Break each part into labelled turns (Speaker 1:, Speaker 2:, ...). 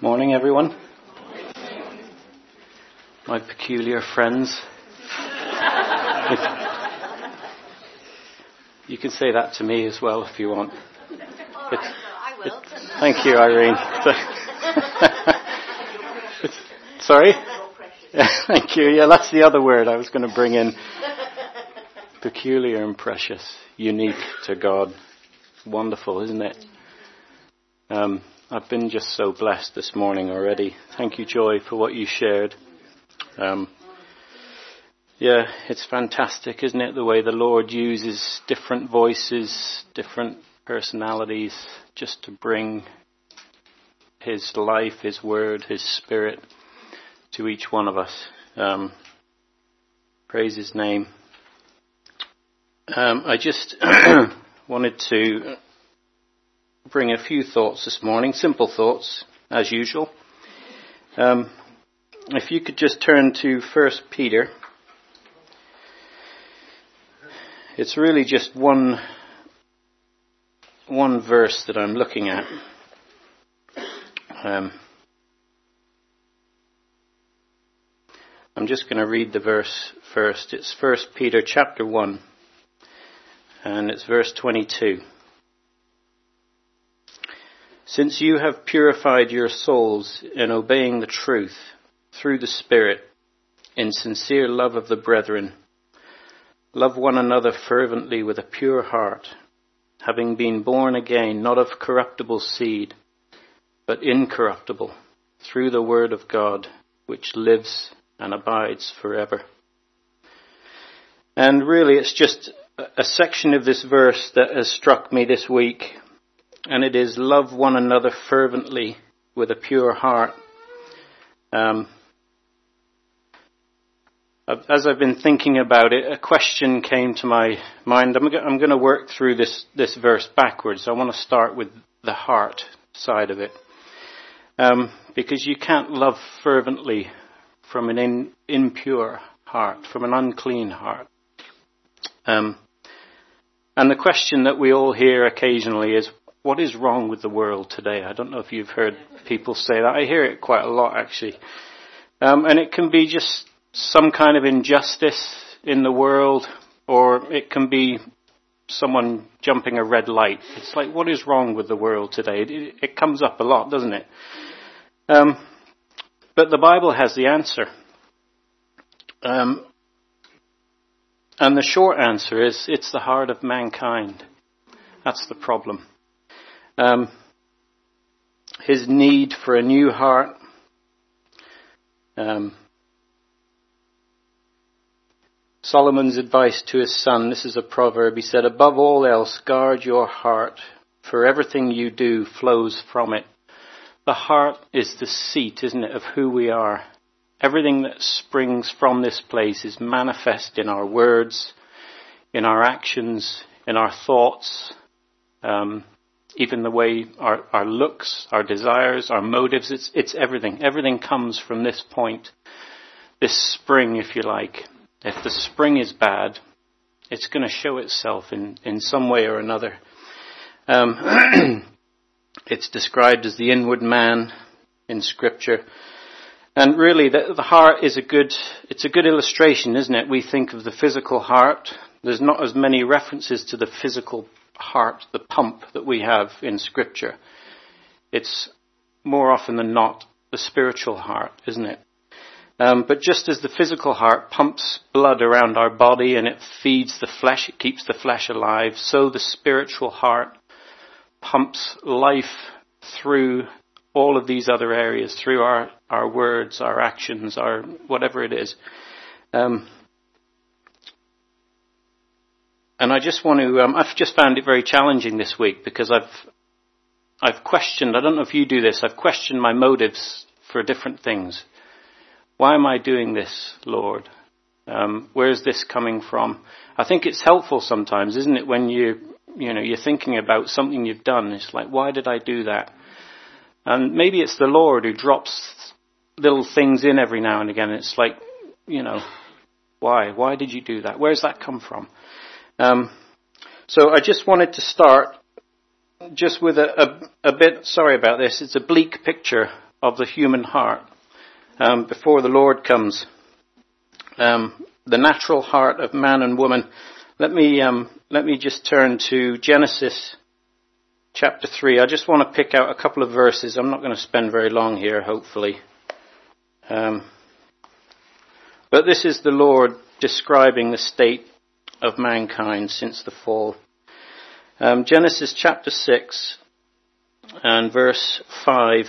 Speaker 1: Morning, everyone. My peculiar friends. You can say that to me as well if you want.
Speaker 2: All right, I will.
Speaker 1: Thank you, Irene. Sorry? Thank you. Yeah, that's the other word I was going to bring in. Peculiar and precious. Unique to God. Wonderful, isn't it? I've been just so blessed this morning already. Thank you, Joy, for what you shared. It's fantastic, isn't it? The way the Lord uses different voices, different personalities, just to bring His life, His word, His spirit to each one of us. Praise His name. I just wanted to bring a few thoughts this morning, simple thoughts, as usual. If you could just turn to 1 Peter. It's really just one verse that I'm looking at. I'm just going to read the verse first. It's 1 Peter chapter 1, and it's verse 22. Since you have purified your souls in obeying the truth through the Spirit, in sincere love of the brethren, love one another fervently with a pure heart, having been born again, not of corruptible seed, but incorruptible, through the word of God, which lives and abides forever. And really it's just a section of this verse that has struck me this week. And it is love one another fervently with a pure heart. As I've been thinking about it, a question came to my mind. I'm going to work through this verse backwards. I want to start with the heart side of it. Because you can't love fervently from an impure heart, from an unclean heart. And the question that we all hear occasionally is, what is wrong with the world today? I don't know if you've heard people say that. I hear it quite a lot, actually. And it can be just some kind of injustice in the world, or it can be someone jumping a red light. It's like, what is wrong with the world today? It comes up a lot, doesn't it? But the Bible has the answer. And the short answer is, it's the heart of mankind. That's the problem. His need for a new heart. Solomon's advice to his son, this is a proverb, he said, above all else, guard your heart, for everything you do flows from it. The heart is the seat, isn't it, of who we are. Everything that springs from this place is manifest in our words, in our actions, in our thoughts, even the way our looks, our desires, our motives, it's everything. Everything comes from this point, this spring, if you like. If the spring is bad, it's going to show itself in some way or another. It's described as the inward man in Scripture. And really, the heart is it's a good illustration, isn't it? We think of the physical heart. There's not as many references to the physical heart, the pump that we have in Scripture. It's more often than not the spiritual heart, isn't it? But just as the physical heart pumps blood around our body and it feeds the flesh, it keeps the flesh alive, so the spiritual heart pumps life through all of these other areas, through our words, our actions, our whatever it is. And I just want to, I've just found it very challenging this week because I've questioned, I don't know if you do this, I've questioned my motives for different things. Why am I doing this, Lord? Where is this coming from? I think it's helpful sometimes, isn't it, when you're thinking about something you've done. It's like, why did I do that? And maybe it's the Lord who drops little things in every now and again. It's like, why? Why did you do that? Where's that come from? So I just wanted to start just with a bit, sorry about this, it's a bleak picture of the human heart before the Lord comes. The natural heart of man and woman. Let me just turn to Genesis chapter 3. I just want to pick out a couple of verses. I'm not going to spend very long here, hopefully. But this is the Lord describing the state of mankind since the fall. Genesis chapter 6 and verse 5.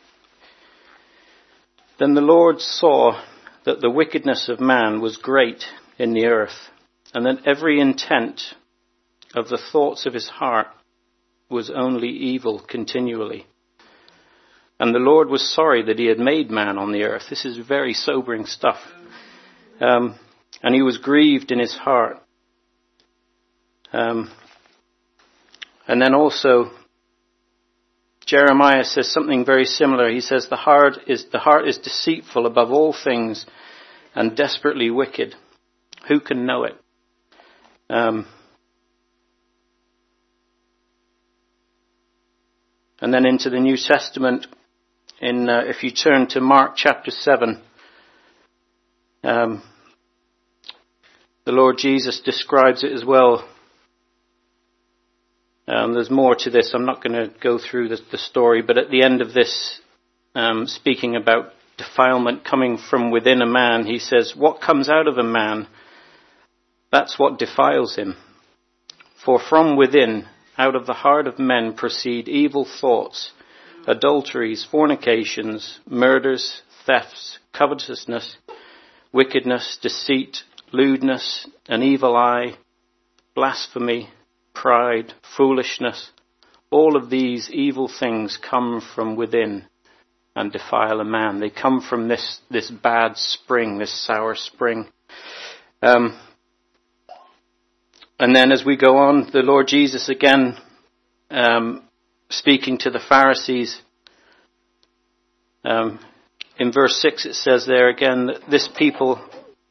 Speaker 1: Then the Lord saw that the wickedness of man was great in the earth, and that every intent of the thoughts of his heart was only evil continually. And the Lord was sorry that he had made man on the earth. This is very sobering stuff. And he was grieved in his heart. And then also Jeremiah says something very similar. He says the heart is deceitful above all things and desperately wicked. Who can know it? And then into the New Testament, if you turn to Mark chapter 7, the Lord Jesus describes it as well. There's more to this. I'm not going to go through the story, but at the end of this, speaking about defilement coming from within a man, he says, what comes out of a man, that's what defiles him. For from within, out of the heart of men proceed evil thoughts, adulteries, fornications, murders, thefts, covetousness, wickedness, deceit, lewdness, an evil eye, blasphemy, pride, foolishness. All of these evil things come from within and defile a man. They come from this bad spring, this sour spring. And then as we go on, the Lord Jesus again, speaking to the Pharisees, in verse 6 it says there again, that this people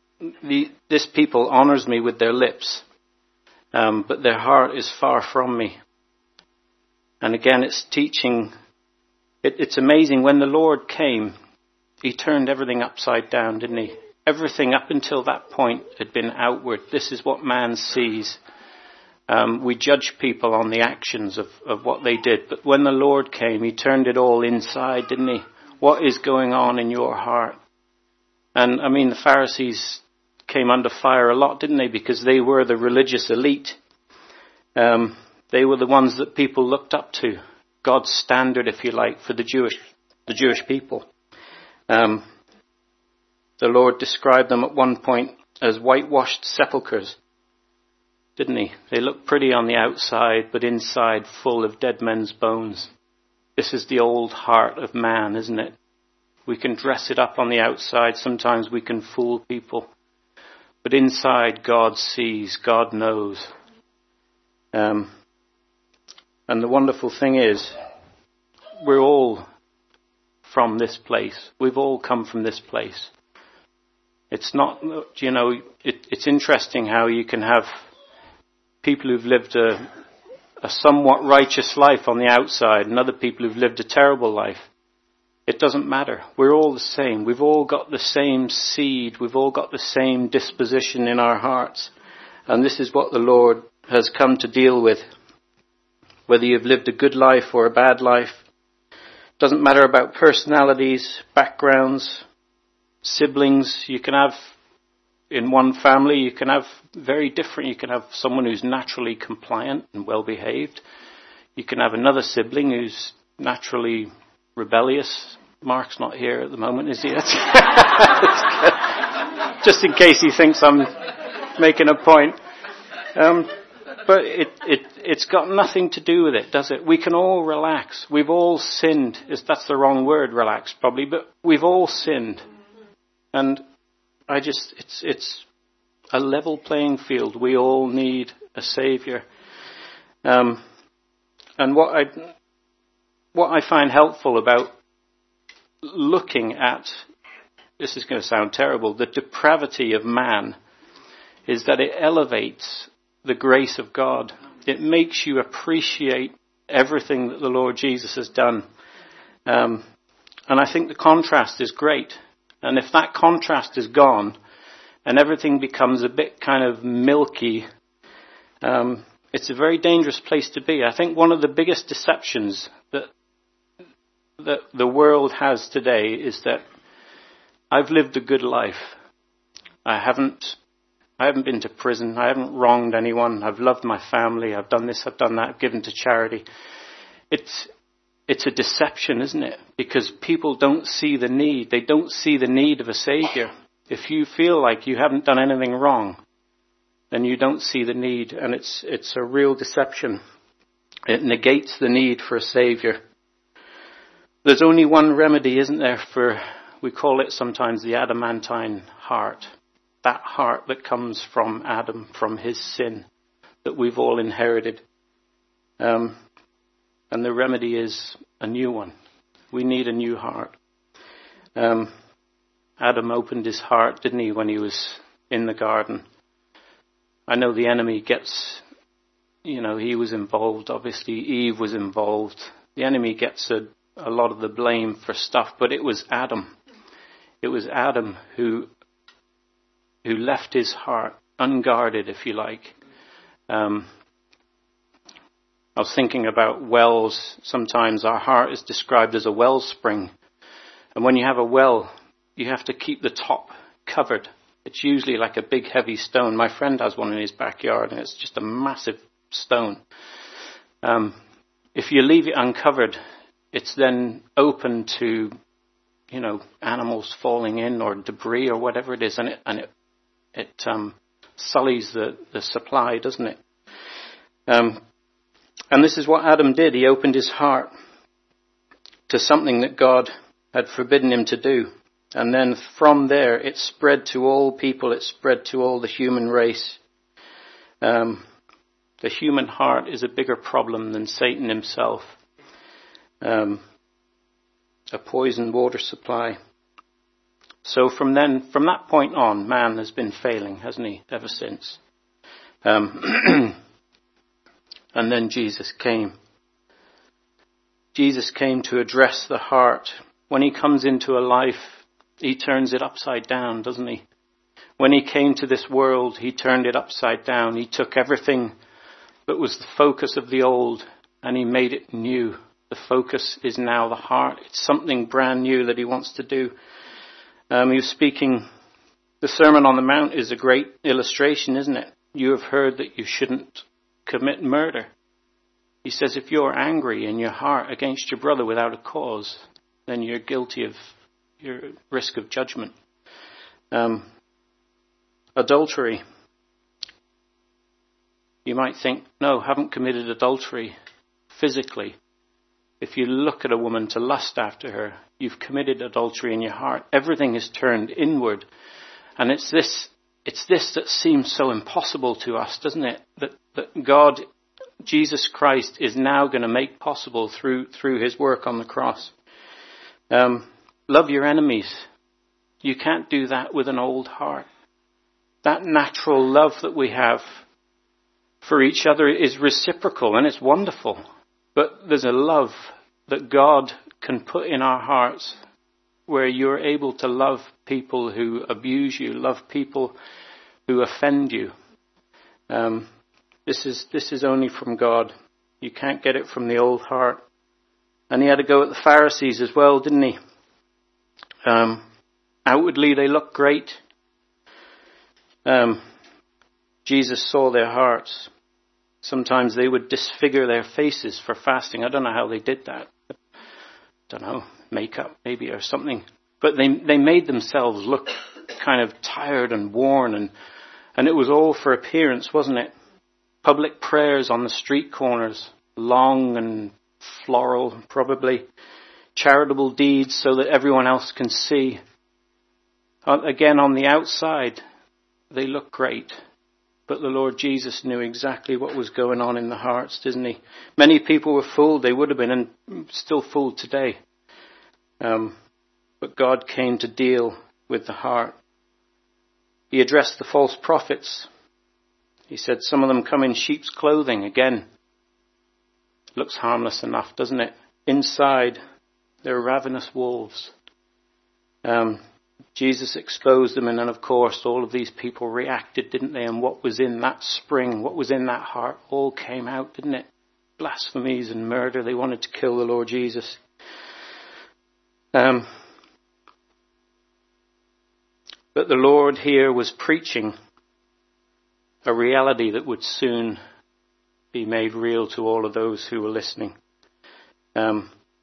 Speaker 1: honors me with their lips, but their heart is far from me. And again, it's teaching. It's amazing. When the Lord came, he turned everything upside down, didn't he? Everything up until that point had been outward. This is what man sees. We judge people on the actions of what they did. But when the Lord came, he turned it all inside, didn't he? What is going on in your heart? And I mean, the Pharisees came under fire a lot, didn't they? Because they were the religious elite. They were the ones that people looked up to. God's standard, if you like, for the Jewish people. The Lord described them at one point as whitewashed sepulchres, didn't he? They look pretty on the outside, but inside full of dead men's bones. This is the old heart of man, isn't it? We can dress it up on the outside. Sometimes we can fool people. But inside, God sees, God knows. And the wonderful thing is, we're all from this place. We've all come from this place. It's not, it's interesting how you can have people who've lived a somewhat righteous life on the outside and other people who've lived a terrible life. It doesn't matter. We're all the same. We've all got the same seed. We've all got the same disposition in our hearts. And this is what the Lord has come to deal with. Whether you've lived a good life or a bad life. Doesn't matter about personalities, backgrounds, siblings. You can have, in one family, you can have very different. You can have someone who's naturally compliant and well behaved. You can have another sibling who's naturally rebellious. Mark's not here at the moment, is he? Just in case he thinks I'm making a point. But it's got nothing to do with it, does it? We can all relax. We've all sinned. That's the wrong word, relax, probably, but we've all sinned. And it's a level playing field. We all need a saviour. And what I find helpful about looking at, this is going to sound terrible, the depravity of man, is that it elevates the grace of God. It makes you appreciate everything that the Lord Jesus has done. And I think the contrast is great. And if that contrast is gone and everything becomes a bit kind of milky, it's a very dangerous place to be. I think one of the biggest deceptions that the world has today is that I've lived a good life. I haven't been to prison. I haven't wronged anyone. I've loved my family. I've done this, I've done that, I've given to charity. It's a deception, isn't it? Because people don't see the need. They don't see the need of a Saviour. If you feel like you haven't done anything wrong, then you don't see the need. And it's a real deception. It negates the need for a Saviour. There's only one remedy, isn't there, we call it sometimes the adamantine heart. That heart that comes from Adam, from his sin, that we've all inherited. And the remedy is a new one. We need a new heart. Adam opened his heart, didn't he, when he was in the garden? I know the enemy gets, he was involved. Obviously, Eve was involved. The enemy gets a lot of the blame for stuff, but it was Adam. It was Adam who left his heart unguarded, if you like. I was thinking about wells. Sometimes our heart is described as a wellspring. And when you have a well, you have to keep the top covered. It's usually like a big heavy stone. My friend has one in his backyard and it's just a massive stone. If you leave it uncovered, it's then open to, animals falling in or debris or whatever it is. And it sullies the supply, doesn't it? And this is what Adam did. He opened his heart to something that God had forbidden him to do. And then from there, it spread to all people. It spread to all the human race. The human heart is a bigger problem than Satan himself. A poisoned water supply. So from that point on, man has been failing, hasn't he, ever since? And then Jesus came. Jesus came to address the heart. When he comes into a life, he turns it upside down, doesn't he? When he came to this world, he turned it upside down. He took everything that was the focus of the old and he made it new. The focus is now the heart. It's something brand new that he wants to do. He was speaking, the Sermon on the Mount is a great illustration, isn't it? You have heard that you shouldn't commit murder. He says if you're angry in your heart against your brother without a cause, then you're guilty of your risk of judgment. Adultery. You might think, no, haven't committed adultery physically. If you look at a woman to lust after her, you've committed adultery in your heart. Everything is turned inward. And it's this that seems so impossible to us, doesn't it? That God, Jesus Christ, is now going to make possible through his work on the cross. Love your enemies. You can't do that with an old heart. That natural love that we have for each other is reciprocal and it's wonderful. But there's a love that God can put in our hearts where you're able to love people who abuse you, love people who offend you. This is only from God. You can't get it from the old heart. And he had to go at the Pharisees as well, didn't he? Outwardly they look great. Jesus saw their hearts. Sometimes they would disfigure their faces for fasting. I don't know how they did that. I don't know, makeup maybe or something. But they made themselves look kind of tired and worn, and it was all for appearance, wasn't it? Public prayers on the street corners, long and floral probably. Charitable deeds so that everyone else can see. Again, on the outside, they look great. But the Lord Jesus knew exactly what was going on in the hearts, didn't he? Many people were fooled. They would have been and still fooled today. But God came to deal with the heart. He addressed the false prophets. He said some of them come in sheep's clothing. Again, looks harmless enough, doesn't it? Inside, They're ravenous wolves. Jesus exposed them, and then of course all of these people reacted, didn't they? And what was in that spring, what was in that heart, all came out, didn't it? Blasphemies and murder. They wanted to kill the Lord Jesus. But the Lord here was preaching a reality that would soon be made real to all of those who were listening. The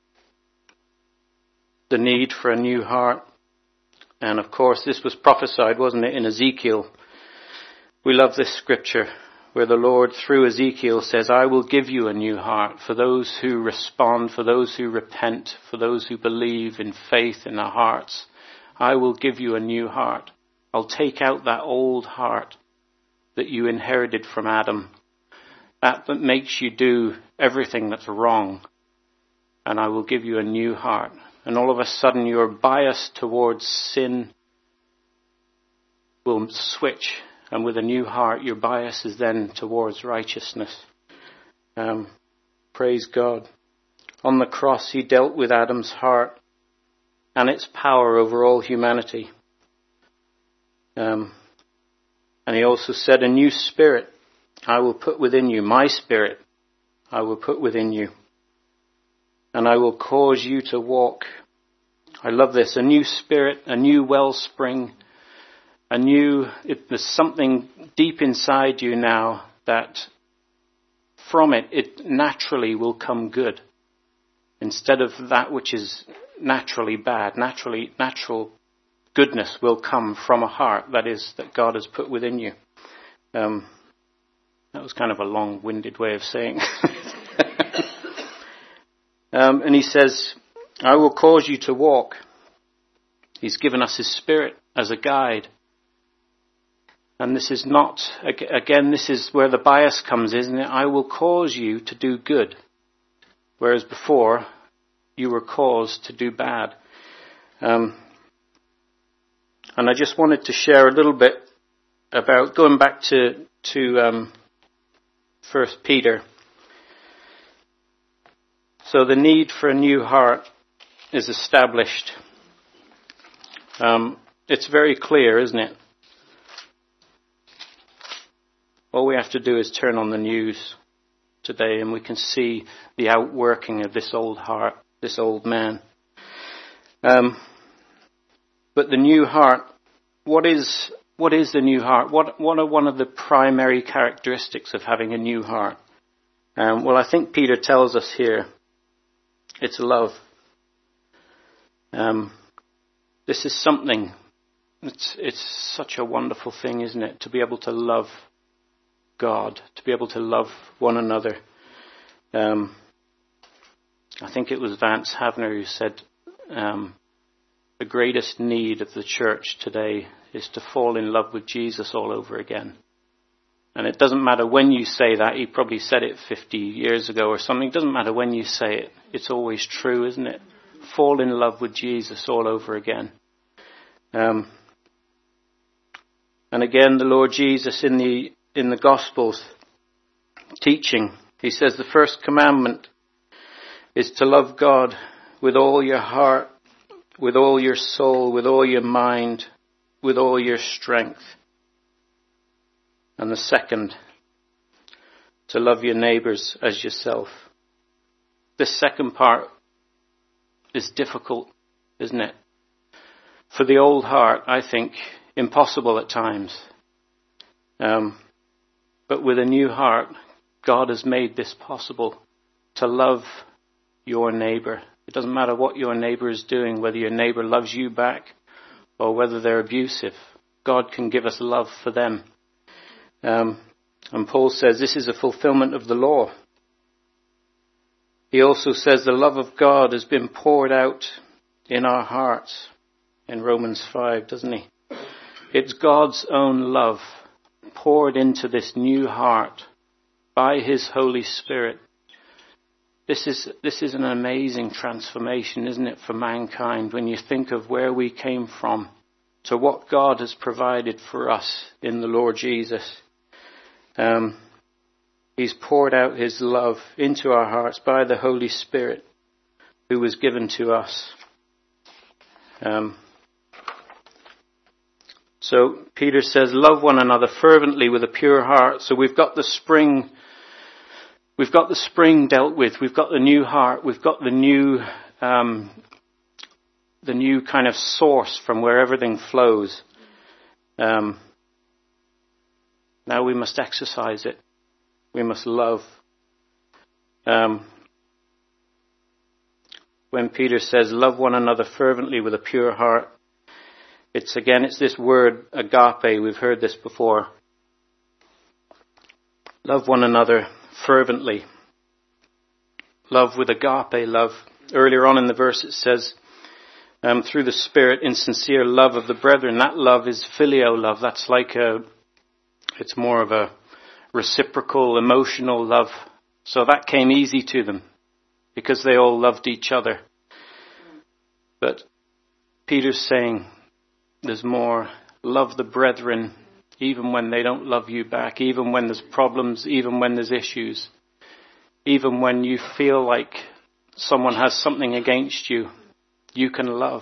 Speaker 1: need for a new heart. And of course this was prophesied, wasn't it, in Ezekiel. We love this scripture where the Lord through Ezekiel says, I will give you a new heart for those who respond, for those who repent, for those who believe in faith in their hearts. I will give you a new heart. I'll take out that old heart that you inherited from Adam. That makes you do everything that's wrong. And I will give you a new heart. And all of a sudden your bias towards sin will switch. And with a new heart, your bias is then towards righteousness. Praise God. On the cross, he dealt with Adam's heart and its power over all humanity. And he also said, a new spirit I will put within you. My spirit I will put within you. And I will cause you to walk. I love this. A new spirit, a new wellspring, there's something deep inside you now that from it naturally will come good. Instead of that which is naturally bad. Natural goodness will come from a heart that God has put within you. That was kind of a long-winded way of saying. And he says, I will cause you to walk. He's given us his spirit as a guide. And this is not, again, this is where the bias comes, isn't it? I will cause you to do good. Whereas before, you were caused to do bad. And I just wanted to share a little bit about going back to 1 Peter. So the need for a new heart is established. It's very clear, isn't it? All we have to do is turn on the news today and we can see the outworking of this old heart, this old man. But the new heart, what is the new heart? What are one of the primary characteristics of having a new heart? Well, I think Peter tells us here, it's love. This is something, it's such a wonderful thing, isn't it? To be able to love God, to be able to love one another. I think it was Vance Havner who said, the greatest need of the church today is to fall in love with Jesus all over again. And it doesn't matter when you say that. He probably said it 50 years ago or something. It doesn't matter when you say it. It's always true, isn't it? Fall in love with Jesus all over again. And again, the Lord Jesus in the Gospels teaching, he says the first commandment is to love God with all your heart, with all your soul, with all your mind, with all your strength. And the second, to love your neighbours as yourself. This second part is difficult, isn't it? For the old heart, I think, impossible at times. But with a new heart, God has made this possible, to love your neighbour. It doesn't matter what your neighbour is doing, whether your neighbour loves you back or whether they're abusive. God can give us love for them. And Paul says this is a fulfillment of the law. He also says the love of God has been poured out in our hearts in Romans 5, doesn't he? It's God's own love poured into this new heart by his Holy Spirit. This is an amazing transformation, isn't it, for mankind, when you think of where we came from to what God has provided for us in the Lord Jesus. He's poured out his love into our hearts by the Holy Spirit. who was given to us. So Peter says, love one another fervently with a pure heart. So we've got the spring dealt with. We've got the new heart. We've got the new kind of source from where everything flows. Now we must exercise it. We must love. When Peter says, love one another fervently with a pure heart, it's this word agape. We've heard this before. Love one another fervently. Love with agape love. Earlier on in the verse it says, through the Spirit in sincere love of the brethren. That love is filial love. That's it's more of a reciprocal, emotional love. So that came easy to them because they all loved each other. But Peter's saying there's more. Love the brethren even when they don't love you back, even when there's problems, even when there's issues, even when you feel like someone has something against you, you can love.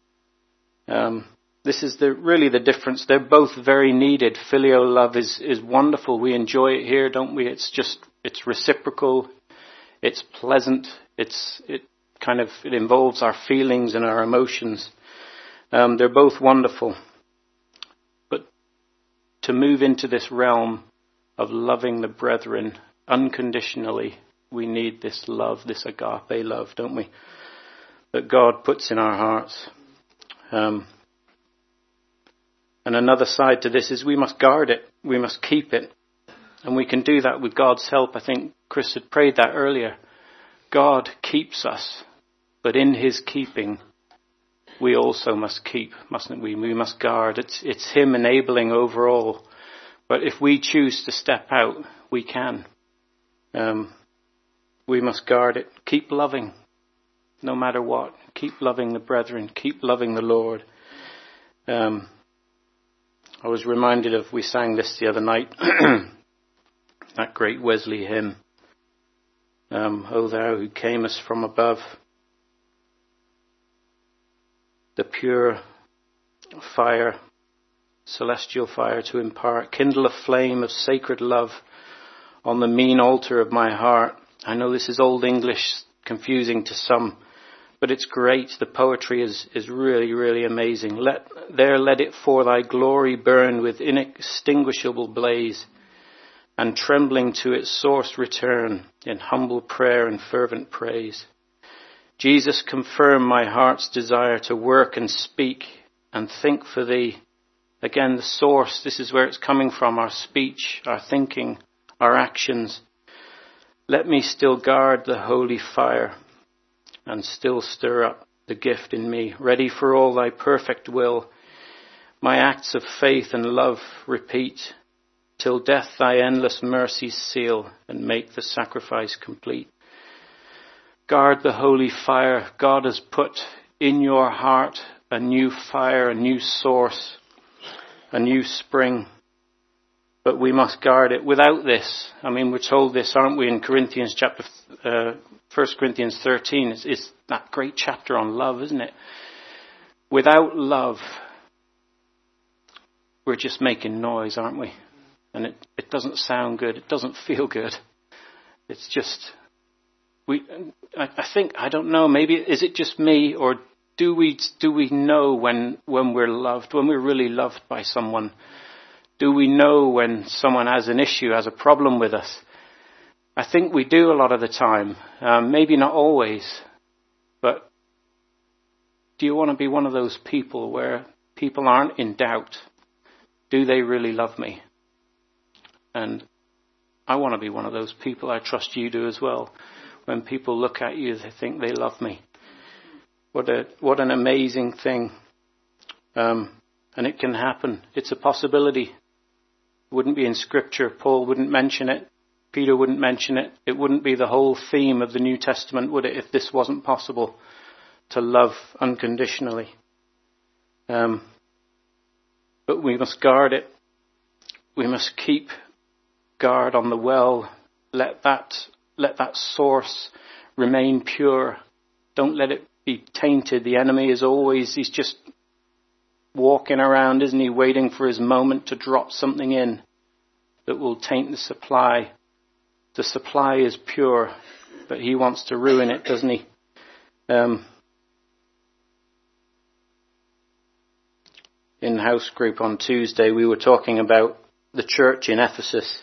Speaker 1: This is really the difference. They're both very needed. Filial love is wonderful. We enjoy it here, don't we? It's reciprocal. It's pleasant. It involves our feelings and our emotions. They're both wonderful. But to move into this realm of loving the brethren unconditionally, we need this love, this agape love, don't we? That God puts in our hearts. And another side to this is we must guard it. We must keep it. And we can do that with God's help. I think Chris had prayed that earlier. God keeps us. But in his keeping, we also must keep, mustn't we? We must guard. It's him enabling overall. But if we choose to step out, we can. We must guard it. Keep loving, no matter what. Keep loving the brethren. Keep loving the Lord. I was reminded of, we sang this the other night, that great Wesley hymn, O thou who camest from above, the pure fire, celestial fire to impart, kindle a flame of sacred love on the mean altar of my heart. I know this is Old English, confusing to some, but it's great. The poetry is really, really amazing. Let it for thy glory burn with inextinguishable blaze, and trembling to its source return in humble prayer and fervent praise. Jesus, confirm my heart's desire to work and speak and think for thee. Again, the source, this is where it's coming from, our speech, our thinking, our actions. Let me still guard the holy fire and still stir up the gift in me, ready for all thy perfect will. My acts of faith and love repeat, till death thy endless mercies seal and make the sacrifice complete. Guard the holy fire. God has put in your heart a new fire, a new source, a new spring. But we must guard it. Without this, we're told this, aren't we, in Corinthians 1 Corinthians 13. It's that great chapter on love, isn't it? Without love, we're just making noise, aren't we? And it doesn't sound good. It doesn't feel good. It's just, I don't know, maybe, is it just me, or do we know when we're loved, when we're really loved by someone? Do we know when someone has an issue, has a problem with us? I think we do a lot of the time. Maybe not always. But do you want to be one of those people where people aren't in doubt? Do they really love me? And I want to be one of those people. I trust you do as well. When people look at you, they think they love me. What an amazing thing. And it can happen. It's a possibility. It wouldn't be in Scripture. Paul wouldn't mention it. Peter wouldn't mention it. It wouldn't be the whole theme of the New Testament, would it, if this wasn't possible, to love unconditionally. But we must guard it. We must keep guard on the well. Let that source remain pure. Don't let it be tainted. The enemy is always, he's just walking around, isn't he, waiting for his moment to drop something in that will taint the supply. The supply is pure, but he wants to ruin it, doesn't he? In house group on Tuesday, we were talking about the church in Ephesus.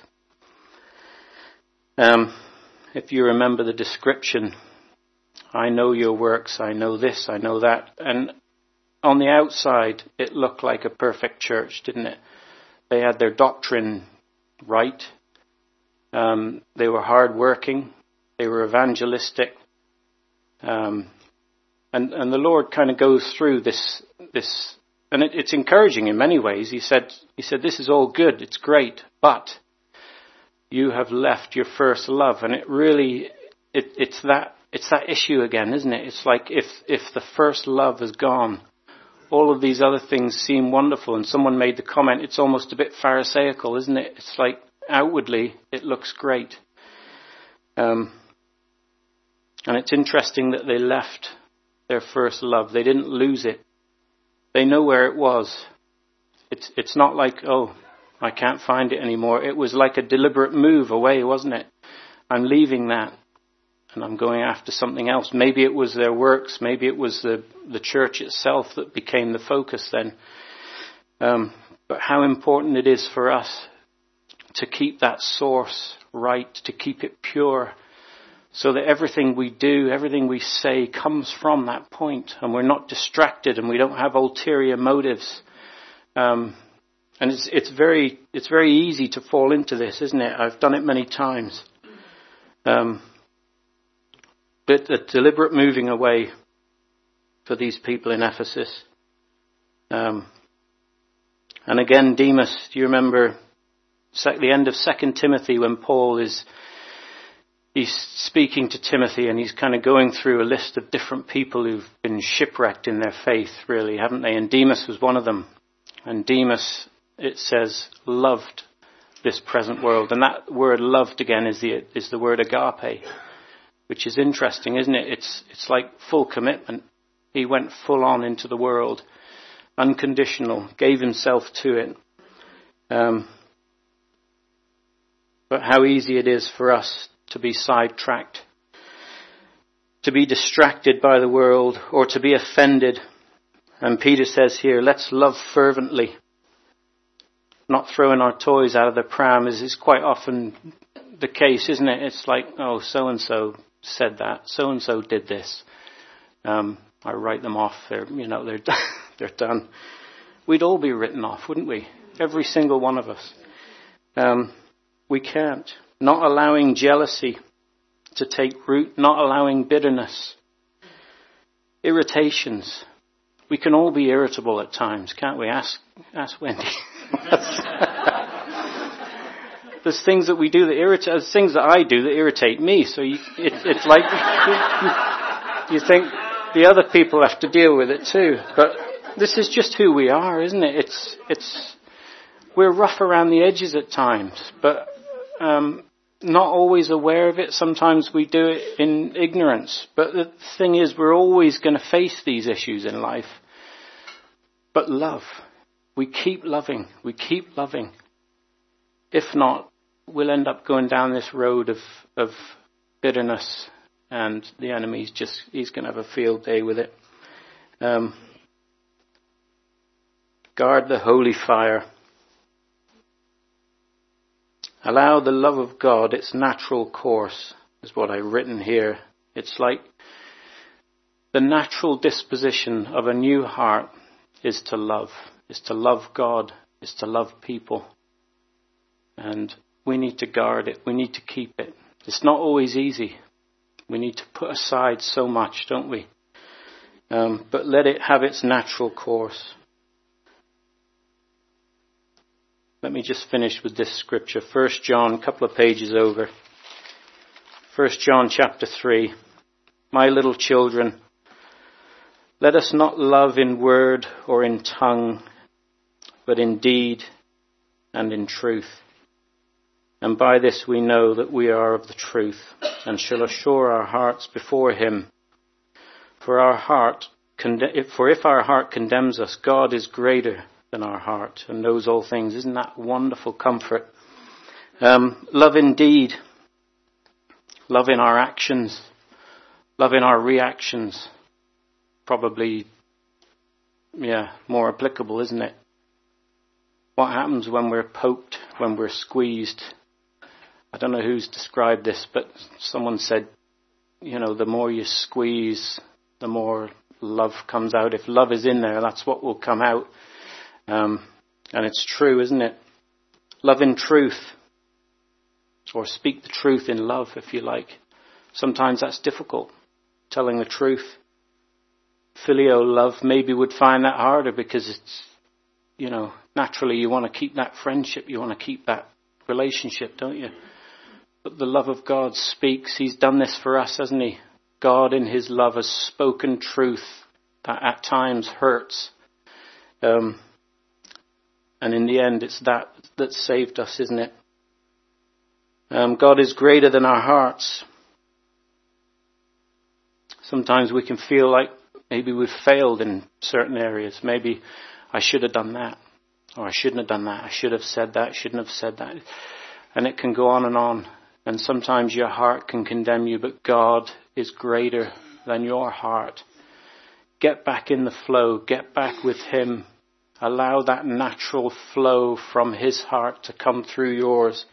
Speaker 1: If you remember the description, I know your works, I know this, I know that. And on the outside, it looked like a perfect church, didn't it? They had their doctrine right. They were hard-working. They were evangelistic. And the Lord kind of goes through this, and it's encouraging in many ways. He said, this is all good, it's great, but you have left your first love. And it really, it's that issue again, isn't it? It's like if the first love is gone, all of these other things seem wonderful. And someone made the comment, it's almost a bit Pharisaical, isn't it? It's like outwardly it looks great. And it's interesting that they left their first love. They didn't lose it. They know where it was. It's not like, oh, I can't find it anymore. It was like a deliberate move away, wasn't it? I'm leaving that and I'm going after something else. Maybe it was their works. Maybe it was the church itself that became the focus then. But how important it is for us to keep that source right, to keep it pure, so that everything we do, everything we say comes from that point, and we're not distracted and we don't have ulterior motives. And it's very easy to fall into this, isn't it? I've done it many times. But a deliberate moving away for these people in Ephesus. And again, Demas, do you remember the end of 2 Timothy when Paul he's speaking to Timothy and he's kind of going through a list of different people who've been shipwrecked in their faith, really, haven't they? And Demas was one of them. And Demas, it says, loved this present world. And that word loved again is the word agape, which is interesting, isn't it? It's like full commitment. He went full on into the world, unconditional, gave himself to it. But how easy it is for us to be sidetracked, to be distracted by the world, or to be offended. And Peter says here, let's love fervently. Not throwing our toys out of the pram is quite often the case, isn't it? It's like, oh, so-and-so said that, so-and-so did this. I write them off, they're done. We'd all be written off, wouldn't we? Every single one of us. We can't. Not allowing jealousy to take root, not allowing bitterness, irritations. We can all be irritable at times, can't we? Ask Wendy. There's things that we do that irritate. There's things that I do that irritate me. So it's like you think the other people have to deal with it too. But this is just who we are, isn't it? We're rough around the edges at times, but not always aware of it. Sometimes we do it in ignorance. But the thing is, we're always going to face these issues in life. But love. We keep loving. We keep loving. If not, we'll end up going down this road of bitterness, and the enemy's he's going to have a field day with it. Guard the holy fire. Allow the love of God its natural course, is what I've written here. It's like the natural disposition of a new heart is to love God, is to love people. And we need to guard it. We need to keep it. It's not always easy. We need to put aside so much, don't we? But let it have its natural course. Let me just finish with this scripture. 1 John, a couple of pages over. 1 John chapter 3. My little children, let us not love in word or in tongue, but in deed and in truth. And by this we know that we are of the truth, and shall assure our hearts before him. For if our heart condemns us, God is greater than our heart and knows all things. Isn't that wonderful comfort? Love indeed. Love in our actions. Love in our reactions. Probably, more applicable, isn't it? What happens when we're poked, when we're squeezed? I don't know who's described this, but someone said, the more you squeeze, the more love comes out. If love is in there, that's what will come out. And it's true, isn't it? Love in truth. Or speak the truth in love, if you like. Sometimes that's difficult, telling the truth. Filial love maybe would find that harder because it's, naturally you want to keep that friendship, you want to keep that relationship, don't you? But the love of God speaks. He's done this for us, hasn't he? God in his love has spoken truth that at times hurts. And in the end, it's that saved us, isn't it? God is greater than our hearts. Sometimes we can feel like maybe we've failed in certain areas. Maybe I should have done that. Or I shouldn't have done that. I should have said that. I shouldn't have said that. And it can go on and on. And sometimes your heart can condemn you, but God is greater than your heart. Get back in the flow. Get back with him. Allow that natural flow from his heart to come through yours.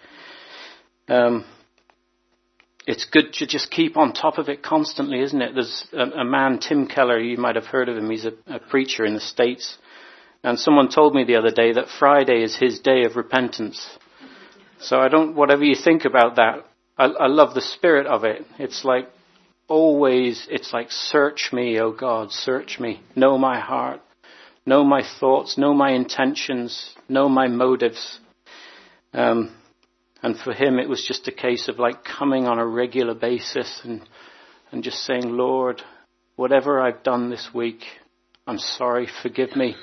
Speaker 1: It's good to just keep on top of it constantly, isn't it? There's a man, Tim Keller, you might have heard of him. He's a preacher in the States. And someone told me the other day that Friday is his day of repentance. So whatever you think about that, I love the spirit of it. It's like always, it's like, search me, O God, search me. Know my heart. Know my thoughts. Know my intentions. Know my motives. And for him, it was just a case of like coming on a regular basis and just saying, Lord, whatever I've done this week, I'm sorry, forgive me.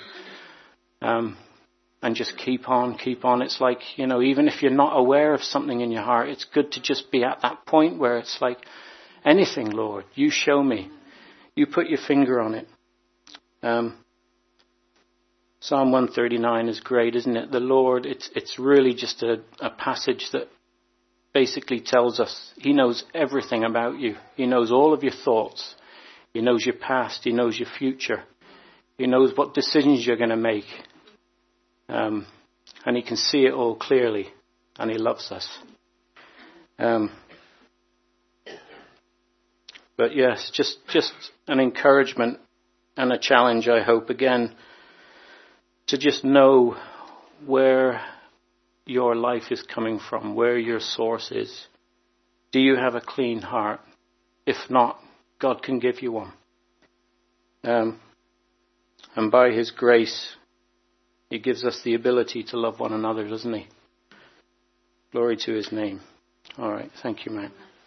Speaker 1: And just keep on. It's like, even if you're not aware of something in your heart, it's good to just be at that point where it's like, anything, Lord, you show me. You put your finger on it. Psalm 139 is great, isn't it? The Lord, it's really just a passage that basically tells us he knows everything about you. He knows all of your thoughts. He knows your past. He knows your future. He knows what decisions you're going to make. And he can see it all clearly. And he loves us. But yes, just an encouragement and a challenge, I hope, again, to just know where your life is coming from, where your source is. Do you have a clean heart? If not, God can give you one. And by his grace, he gives us the ability to love one another, doesn't he? Glory to his name. All right. Thank you, Matt.